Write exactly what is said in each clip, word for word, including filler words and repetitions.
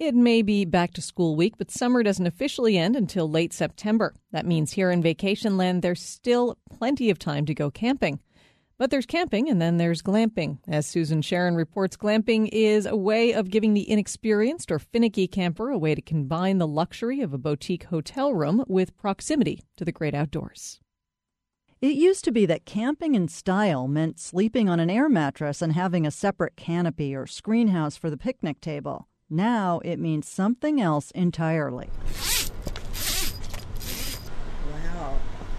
It may be back to school week, but summer doesn't officially end until late September. That means here in Vacation Land, there's still plenty of time to go camping. But there's camping and then there's glamping. As Susan Sharon reports, glamping is a way of giving the inexperienced or finicky camper a way to combine the luxury of a boutique hotel room with proximity to the great outdoors. It used to be that camping in style meant sleeping on an air mattress and having a separate canopy or screen house for the picnic table. Now it means something else entirely. Wow.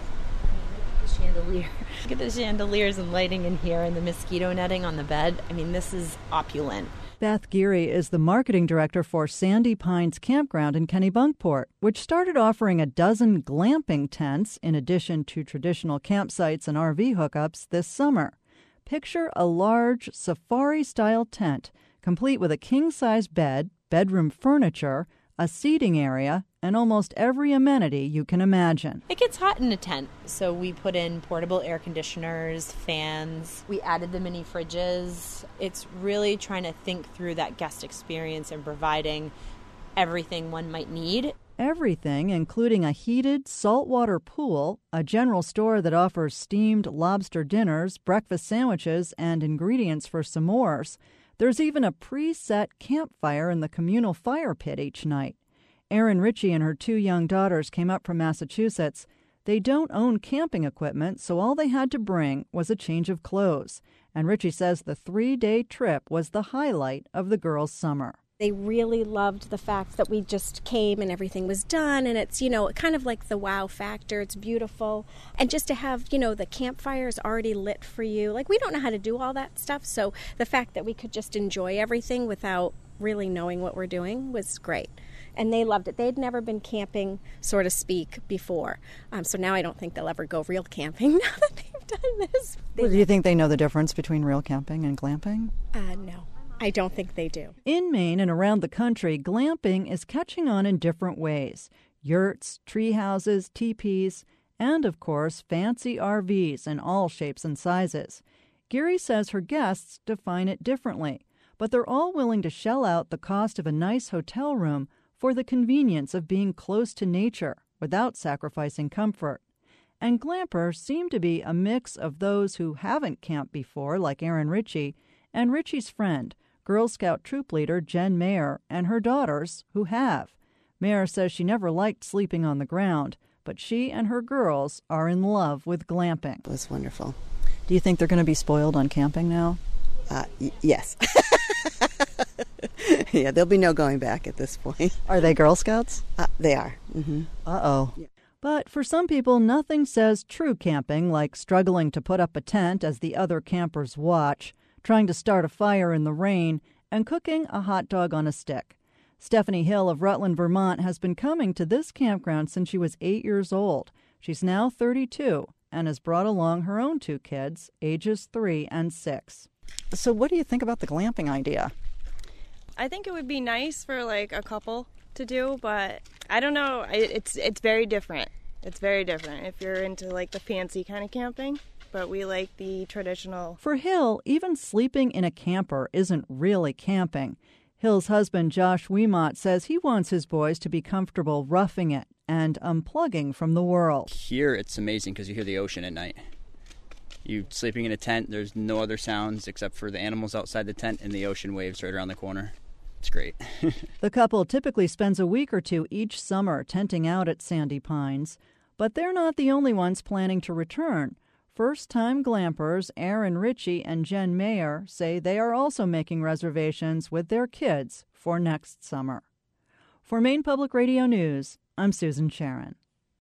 The chandelier. Look at the chandeliers and lighting in here and the mosquito netting on the bed. I mean, this is opulent. Beth Geary is the marketing director for Sandy Pines Campground in Kennebunkport, which started offering a dozen glamping tents in addition to traditional campsites and R V hookups this summer. Picture a large safari-style tent, complete with a king-size bed, bedroom furniture, a seating area, and almost every amenity you can imagine. It gets hot in a tent, so we put in portable air conditioners, fans. We added the mini fridges. It's really trying to think through that guest experience and providing everything one might need. Everything, including a heated saltwater pool, a general store that offers steamed lobster dinners, breakfast sandwiches, and ingredients for s'mores. There's even a preset campfire in the communal fire pit each night. Erin Ritchie and her two young daughters came up from Massachusetts. They don't own camping equipment, so all they had to bring was a change of clothes. And Ritchie says the three-day trip was the highlight of the girls' summer. They really loved the fact that we just came and everything was done, and it's, you know, kind of like the wow factor. It's beautiful. And just to have, you know, the campfire is already lit for you. Like, we don't know how to do all that stuff, so the fact that we could just enjoy everything without really knowing what we're doing was great. And they loved it. They'd never been camping, so to speak, before. Um, so now I don't think they'll ever go real camping now that they've done this. Well, do you think they know the difference between real camping and glamping? Uh, no. I don't think they do. In Maine and around the country, glamping is catching on in different ways. Yurts, tree houses, teepees, and, of course, fancy R Vs in all shapes and sizes. Geary says her guests define it differently, but they're all willing to shell out the cost of a nice hotel room for the convenience of being close to nature without sacrificing comfort. And glampers seem to be a mix of those who haven't camped before, like Erin Ritchie, and Ritchie's friend, Girl Scout troop leader Jen Mayer, and her daughters, who have. Mayer says she never liked sleeping on the ground, but she and her girls are in love with glamping. It was wonderful. Do you think they're going to be spoiled on camping now? Uh, y- yes. Yeah, there'll be no going back at this point. Are they Girl Scouts? Uh, they are. Mm-hmm. Uh-oh. Yeah. But for some people, nothing says true camping like struggling to put up a tent as the other campers watch, trying to start a fire in the rain, and cooking a hot dog on a stick. Stephanie Hill of Rutland, Vermont, has been coming to this campground since she was eight years old. She's now thirty-two and has brought along her own two kids, ages three and six. So what do you think about the glamping idea? I think it would be nice for like a couple to do, but I don't know. It's it's very different. It's very different if you're into like the fancy kind of camping. But we like the traditional. For Hill, even sleeping in a camper isn't really camping. Hill's husband, Josh Wemott, says he wants his boys to be comfortable roughing it and unplugging from the world. Here, it's amazing because you hear the ocean at night. You sleeping in a tent, there's no other sounds except for the animals outside the tent and the ocean waves right around the corner. It's great. The couple typically spends a week or two each summer tenting out at Sandy Pines, but they're not the only ones planning to return. First-time glampers Erin Ritchie and Jen Mayer say they are also making reservations with their kids for next summer. For Maine Public Radio News, I'm Susan Sharon.